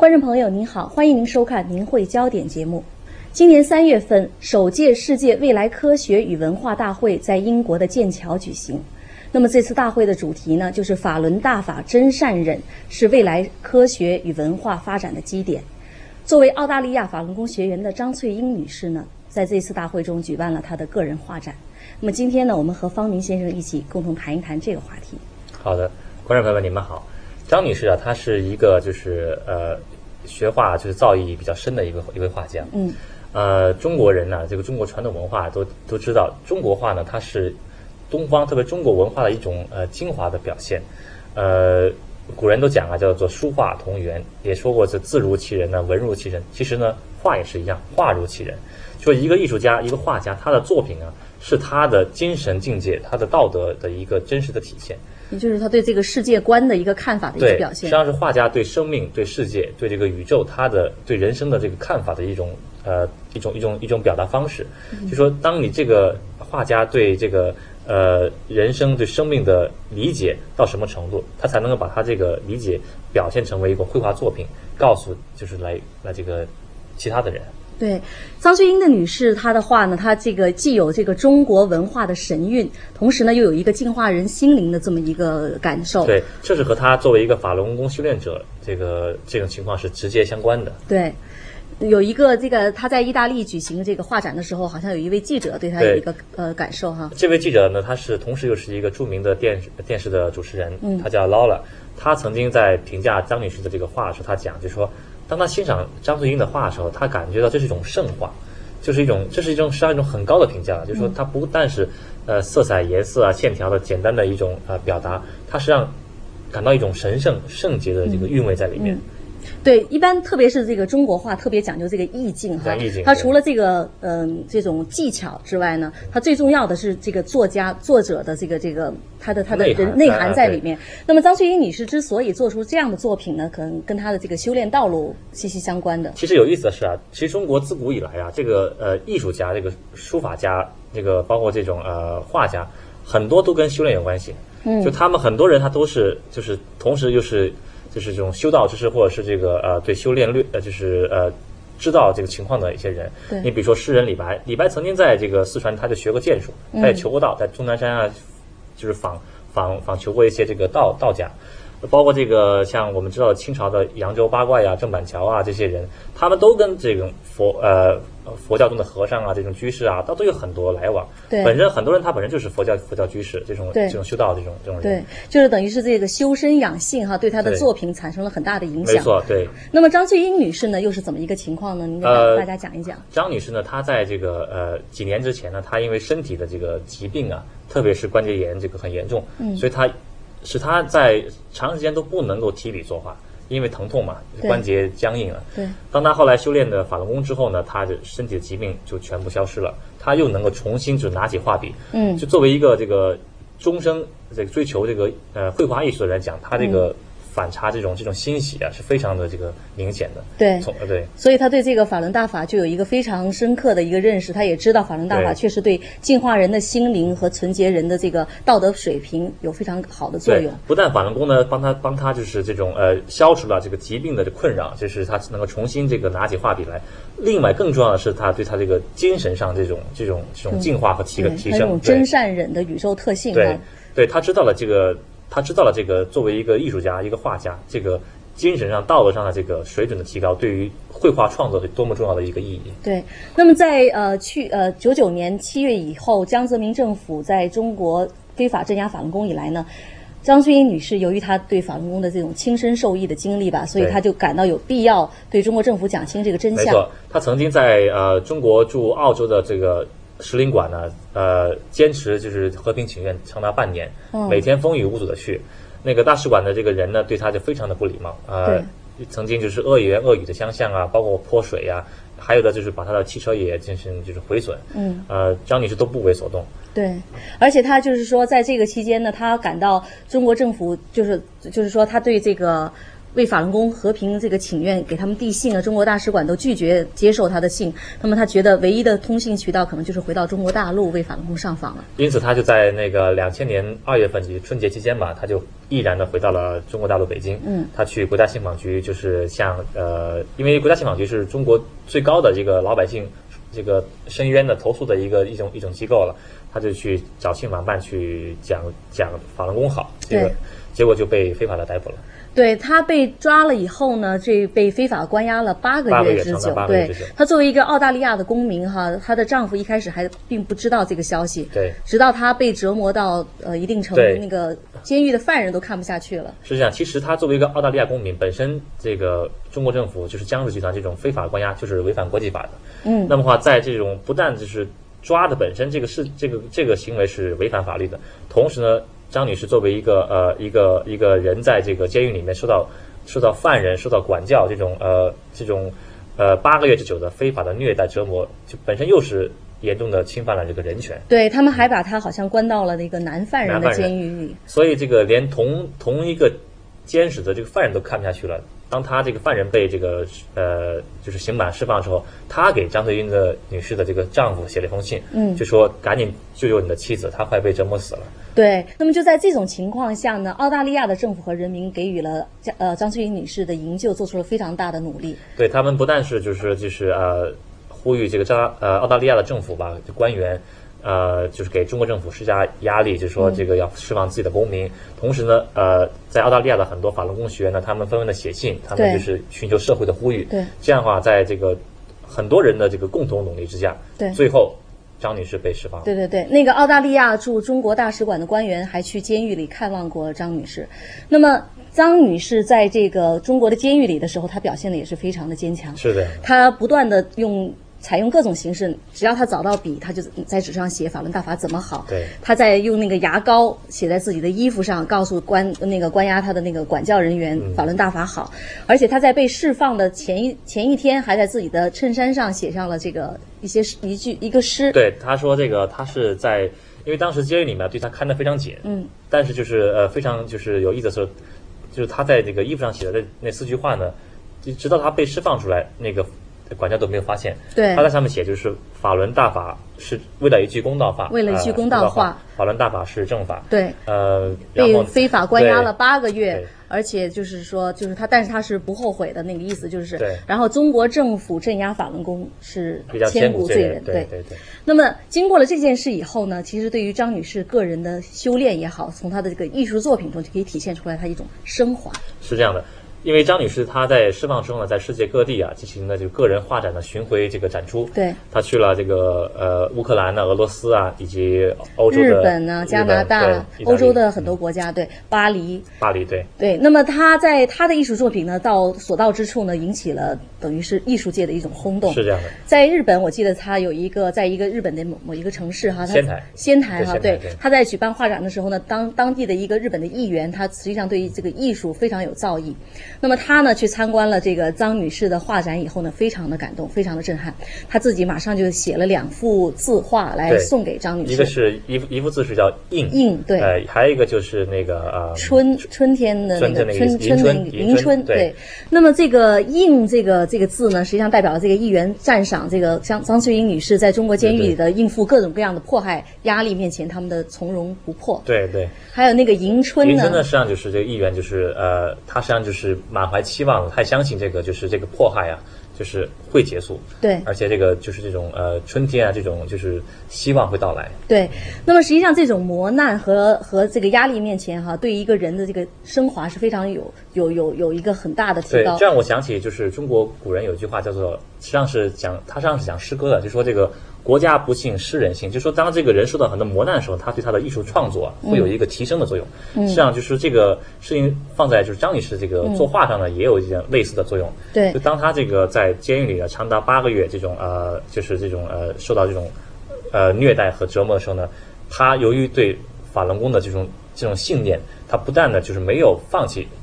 观众朋友您好，欢迎您收看《明慧焦点》节目。今年3月份，首届世界未来科学与文化大会在英国的剑桥举行。那么这次大会的主题呢，就是法轮大法真善忍是未来科学与文化发展的基点。作为澳大利亚法轮功学员的张翠英女士呢，在这次大会中举办了她的个人画展。那么今天呢，我们和方明先生一起共同谈一谈这个话题。 好的，观众朋友们，你们好。张女士啊，她是一个学画造诣比较深的一位画家。中国人呢，这个中国传统文化都知道，中国画呢，它是东方特别中国文化的一种精华的表现。古人都讲啊，叫做书画同源，也说过这字如其人呢，文如其人。其实呢，画也是一样，画如其人。说一个艺术家，一个画家，他的作品啊，是他的精神境界，他的道德的一个真实的体现。 也就是他对这个世界观的一个看法的一个表现。 实际上是画家对生命、对世界、对这个宇宙，他的对人生的这个看法的一种表达方式。就说当你这个画家对这个人生对生命的理解到什么程度，他才能够把他这个理解表现成为一个绘画作品，告诉来这个其他的人。 对，张翠英的女士，她的画呢，她这个既有这个中国文化的神韵，同时呢又有一个净化人心灵的这么一个感受。 对，这是和她作为一个法轮功修炼者这种情况是直接相关的。 对。有一个他在意大利举行这个画展的时候，好像有一位记者对他有一个感受哈。 这位记者呢，他是同时又是一个著名的电视的主持人，他叫 Lola。他曾经在评价张女士的这个画的时候，他讲就是说，当他欣赏张翠英的画的时候，他感觉到这是一种圣画，这是一种实际上一种很高的评价，就是说它不但是色彩、颜色啊、线条的简单的一种表达，它实际上感到一种神圣圣洁的这个韵味在里面。 对，一般特别是这个中国画特别讲究这个意境哈，它除了这个这种技巧之外呢，它最重要的是这个作者的这个他的内涵在里面。那么张翠英女士之所以做出这样的作品呢，可能跟她的这个修炼道路息息相关的。 其实有意思的是啊，其实中国自古以来啊，这个艺术家、这个书法家、这个包括这种画家，很多都跟修炼有关系。就他们很多人他都是同时就是这种修道之士，或者是这个对修炼知道这个情况的一些人。你比如说诗人李白，李白曾经在这个四川他就学过剑术，他也求过道，在终南山啊，就是访求过一些这个道家。包括这个像我们知道清朝的扬州八怪呀、郑板桥啊这些人，他们都跟这种佛教中的和尚啊、这种居士啊，都有很多来往。 对， 很多人他本身就是佛教居士，这种修道这种人。 对，就是等于是这个修身养性哈，对他的作品产生了很大的影响。 没错，对。 那么张翠英女士呢，又是怎么一个情况呢？您给大家讲一讲。 张女士呢，她在这个几年之前呢，她因为身体的这个疾病啊，特别是关节炎这个很严重，所以她在长时间都不能够提笔作画，因为疼痛嘛，关节僵硬了。 对。当她后来修炼的法轮功之后呢，她的身体的疾病就全部消失了，她又能够重新就拿起画笔。就作为一个这个终生这个追求这个绘画艺术的人来讲，她这个反差这种欣喜啊，是非常的这个明显的。 对， 对， 所以他对这个法轮大法就有一个非常深刻的一个认识，他也知道法轮大法确实对净化人的心灵和纯洁人的这个道德水平有非常好的作用。 不但法轮功呢帮他就是这种消除了这个疾病的困扰，就是他能够重新这个拿起画笔来。另外更重要的是，他对他这个精神上这种净化和提升， 这种真善忍的宇宙特性。 对，他知道了这个作为一个艺术家、一个画家，这个精神上、道德上的这个水准的提高，对于绘画创作是多么重要的一个意义。 对，那么在99年7月以后，江泽民政府在中国非法镇压法轮功以来呢，张翠英女士由于她对法轮功的这种亲身受益的经历吧，所以她就感到有必要对中国政府讲清这个真相。 没错，她曾经在中国驻澳洲的这个使领馆呢，坚持就是和平请愿长达半年，每天风雨无阻的去。那个大使馆的这个人呢，对他就非常的不礼貌，曾经就是恶言恶语的相向啊，包括泼水啊，还有的就是把他的汽车也进行就是毁损。张女士都不为所动。 对，而且他就是说，在这个期间呢，他感到中国政府就是说他对这个为法轮功和平这个请愿，给他们递信啊，中国大使馆都拒绝接受他的信。那么他觉得唯一的通信渠道可能就是回到中国大陆为法轮功上访了。 因此，他就在那个2000年2月份，春节期间吧，他就毅然的回到了中国大陆北京。他去国家信访局，就是因为国家信访局是中国最高的这个老百姓这个申冤的投诉的一种机构了，他就去找信访办去讲法轮功好，结果就被非法的逮捕了。 对，他被抓了以后呢，这被非法关押了8个月之久。对，他作为一个澳大利亚的公民哈，她的丈夫一开始还并不知道这个消息。 对， 直到她被折磨到一定程度，那个监狱的犯人都看不下去了。 是这样，其实他作为一个澳大利亚公民，本身这个中国政府就是江氏集团这种非法关押，就是违反国际法的。那么话，在这种不但就是抓的本身这个行为是违反法律的，同时呢，张女士作为一个人在这个监狱里面受到犯人受到管教这种8个月之久的非法的虐待折磨，就本身又是严重的侵犯了这个人权。 对，他们还把他好像关到了那个男犯人的监狱里， 所以这个连同一个监室的这个犯人都看不下去了。当他这个犯人被这个就是刑满释放的时候，他给张翠英的女士的这个丈夫写了一封信，就说赶紧救救你的妻子，她快被折磨死了。 对，那么就在这种情况下呢，澳大利亚的政府和人民给予了张翠英女士的营救做出了非常大的努力。 对，他们不但是呼吁这个澳大利亚的政府吧，官员就是给中国政府施加压力，就是说这个要释放自己的公民。同时呢，在澳大利亚的很多法轮功学员呢，他们纷纷的写信，他们就是寻求社会的呼吁。 对， 这样的话，在这个很多人的这个共同努力之下， 对， 最后张女士被释放了。 对，那个澳大利亚驻中国大使馆的官员还去监狱里看望过张女士。那么张女士在这个中国的监狱里的时候，她表现的也是非常的坚强。 是的， 她不断的采用各种形式，只要他找到笔，他就在纸上写法轮大法怎么好。 对， 他在用那个牙膏写在自己的衣服上，告诉关押他的那个管教人员法轮大法好。而且他在被释放的前一天，还在自己的衬衫上写上了这个一个诗。 对，他说这个他是在，因为当时监狱里面对他看得非常紧，但是就是非常就是有意思的是，就是他在这个衣服上写的那4句话呢，直到他被释放出来，那个管教都没有发现。 对， 他在上面写就是法轮大法是为了一句公道话， 为了一句公道话， 法轮大法是正法。 对， 然后被非法关押了8个月，而且就是说，就是他，但是他是不后悔的那个意思，就是对。 然后中国政府镇压法轮功是千古罪人， 对。 那么经过了这件事以后呢，其实对于张女士个人的修炼也好，从她的这个艺术作品中就可以体现出来她一种升华。 是这样的。因为张女士她在释放之后呢，在世界各地进行了这个个人画展的巡回这个展出。 对， 她去了这个乌克兰俄罗斯以及欧洲的日本啊、加拿大、欧洲的很多国家。对，巴黎对。那么她在她的艺术作品呢，所到之处呢，引起了等于是艺术界的一种轰动。 是这样的。 在日本，我记得她在一个日本的某一个城市仙台对，她在举办画展的时候呢，当地的一个日本的议员，他实际上对于这个艺术非常有造诣。那么他呢去参观了这个张女士的画展以后呢，非常的感动，非常的震撼。他自己马上就写了2幅字画来送给张女士。 一个是一幅字是叫应， 对， 还有一个就是那个春天的那个迎春， 对。 那么这个应这个字呢，实际上代表了这个议员赞赏这个张翠英女士在中国监狱里的应付各种各样的迫害压力面前，他们的从容不迫。 对。 还有那个迎春呢， 实际上就是这个议员就是他实际上就是满怀期望，他相信这个就是这个迫害就是会结束。 对， 而且这个就是这种春天这种就是希望会到来。 对，那么实际上这种磨难和这个压力面前对一个人的这个升华是非常有一个很大的提高。 对，这让我想起就是中国古人有句话叫做，实际上是讲诗歌的，就说这个国家不幸诗人幸，就说当这个人受到很多磨难的时候，他对他的艺术创作会有一个提升的作用。实际上就是这个事情放在就是张女士这个作画上呢，也有一点类似的作用。 对， 就当他这个在监狱里长达8个月这种就是这种受到这种虐待和折磨的时候呢，他由于对法轮功的这种信念，他不但呢就是没有放弃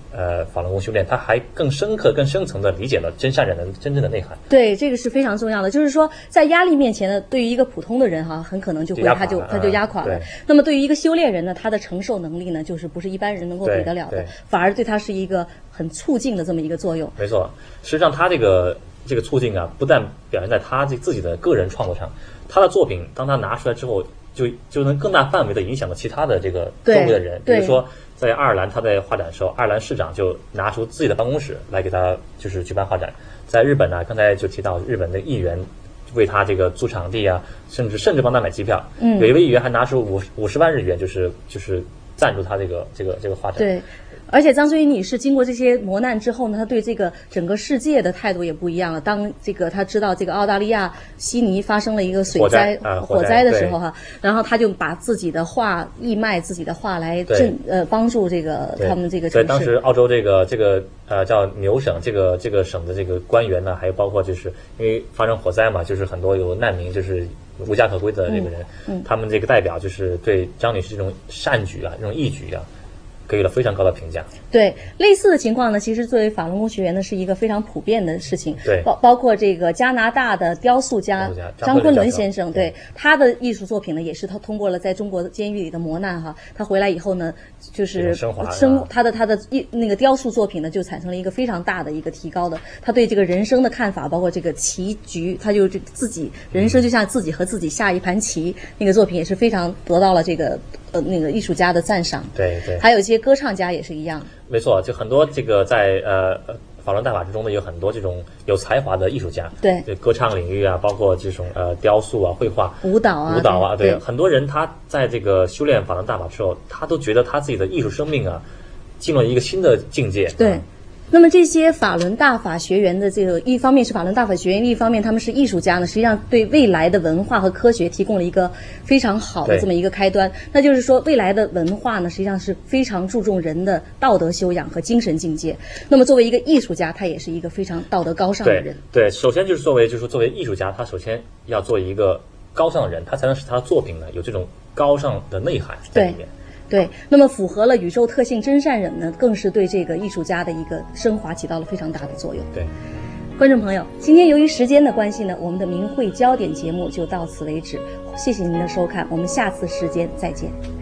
法轮功修炼，他还更深刻、更深层的理解了真善忍的真正的内涵。 对，这个是非常重要的。就是说，在压力面前呢，对于一个普通的人哈，很可能就会他就压垮了。那么对于一个修炼人呢，他的承受能力呢，就是不是一般人能够比得了的，反而对他是一个很促进的这么一个作用。 没错，实际上他这个促进啊，不但表现在他自己的个人创作上，他的作品当他拿出来之后，就能更大范围的影响到其他的这个周围的人。比如说在爱尔兰，他在画展的时候，爱尔兰市长就拿出自己的办公室来给他就是举办画展。在日本呢，刚才就提到日本的议员为他这个租场地啊，甚至帮他买机票。有一位议员还拿出50万日元，就是赞助他这个画展。 对。而且张追女士经过这些磨难之后呢，她对这个整个世界的态度也不一样了。当她知道这个澳大利亚悉尼发生了一个火灾的时候哈，然后她就把自己的画义卖自己的画来帮助这个他们这个城市。 对，当时澳洲这个叫纽省这个省的这个官员呢，还有包括就是因为发生火灾嘛，就是很多有难民就是无家可归的这个人，他们这个代表就是对张女士这种善举啊，这种义举啊，给予了非常高的评价。 对，类似的情况呢，其实作为法轮功学员呢，是一个非常普遍的事情。 对， 包括这个加拿大的雕塑家张昆仑先生，对他的艺术作品呢，也是他通过了在中国监狱里的磨难哈，他回来以后呢，就是他的那个雕塑作品呢，就产生了一个非常大的一个提高的，他对这个人生的看法，包括这个棋局，他就自己人生就像自己和自己下一盘棋，那个作品也是非常得到了这个那个艺术家的赞赏。 对， 还有一些歌唱家也是一样。 没错，就很多这个在法轮大法之中呢，有很多这种有才华的艺术家， 对， 歌唱领域啊，包括这种雕塑啊、绘画、 舞蹈啊， 对，很多人他在这个修炼法轮大法之后，他都觉得他自己的艺术生命啊，进入了一个新的境界。 对。那么这些法轮大法学员的这个，一方面是法轮大法学员，另一方面他们是艺术家呢，实际上对未来的文化和科学提供了一个非常好的这么一个开端。那就是说，未来的文化呢，实际上是非常注重人的道德修养和精神境界。那么作为一个艺术家，他也是一个非常道德高尚的人。 对，首先就是作为艺术家，他首先要做一个高尚的人，他才能使他的作品呢有这种高尚的内涵在里面。 对，那么符合了宇宙特性真善忍呢，更是对这个艺术家的一个升华起到了非常大的作用。 对， 观众朋友，今天由于时间的关系呢，我们的明慧焦点节目就到此为止，谢谢您的收看，我们下次时间再见。